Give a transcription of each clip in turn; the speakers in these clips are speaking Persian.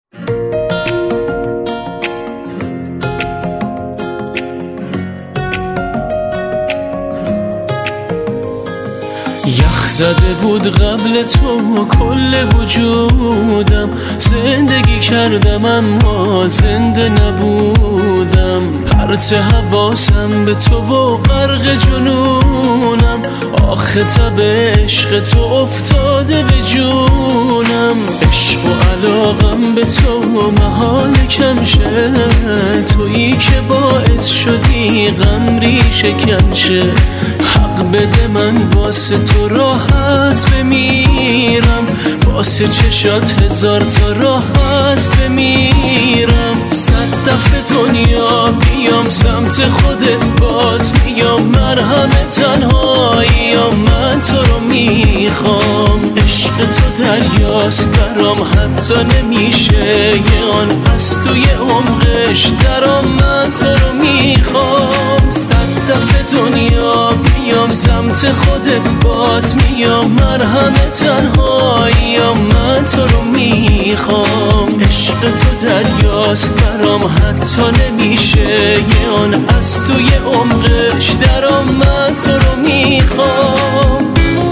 یخ زده بود قبل تو کل وجودم، زندگی کردم اما زنده نبودم. پرت حواسم به تو و غرق جنونم، آخه تب عشق تو افتاده به جونم. عشق و علاقم به تو محال کم شه، تویی که باعث شدی غمری شکن شه. حق بده من واسه تو راحت بمیرم، واسه چشات هزار تا راه هست بمیرم. 100 دفعه دنیا بیام سمت خودت باز میام، مرهم تنهایی من تو رو میخوام. عشق تو دریاست برام حتی نمیشه یه آن از توی عمقش درام، من تو رو میخوام. 100 دفعه دنیا بیام سمت خودت باز میام، مرهم تنهایی من تو رو میخوام. عشق تو دریاست برام حتی نمیشه یه آن از توی عمقش درام، من تو رو میخوام.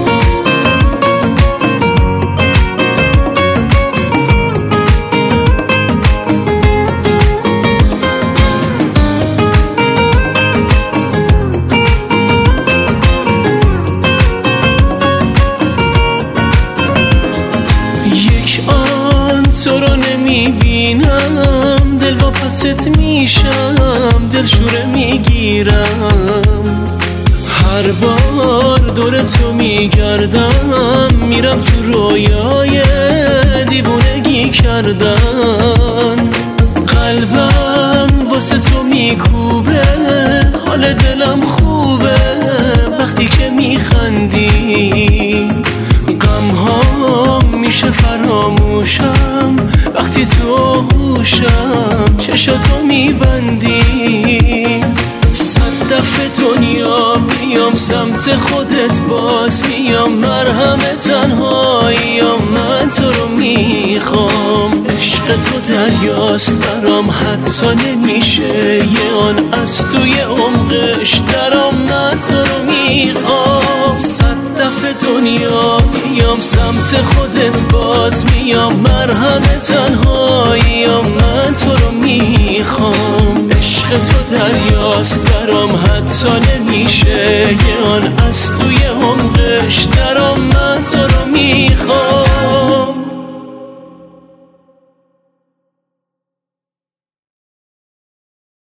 تو رو نمیبینم دل واپست میشم، دل شوره میگیرم. هر بار دور تو میگردم میرم تو رویای دیوونگی کردن. قلبم واسه تو میکوبه، حال دلم خوبه وقتی که میخندی. غمهام میشه فراموشم وقتی تو آغوشم چشاتو میبندی. 100 دفعه دنیا بیام سمت خودت باز میام، مرهم تنهایی من تو رو میخوام. عشق تو دریاست برام حتی نمیشه یه آن از توی عمقش درام، من تو رو میخوام. 100 دفعه دنیا بیام سمت خودت باز میام، مرهم تنهایی من تو رو میخوام. عشق تو دریاست برام حتی نمیشه یه آن از توی عمقش درام، من تو رو میخوام.